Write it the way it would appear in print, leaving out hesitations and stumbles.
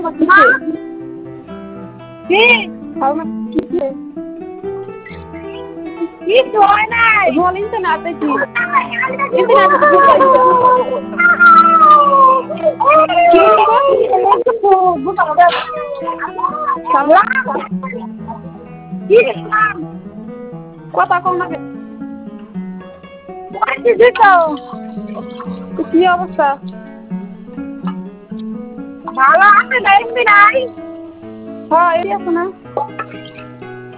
মা কি খাও না কিছু হয় নাই বলিন তো না দেখি কথা কম না কি অবস্থা ভালো আছে দেখবি নাই হ্যাঁ এই আছে না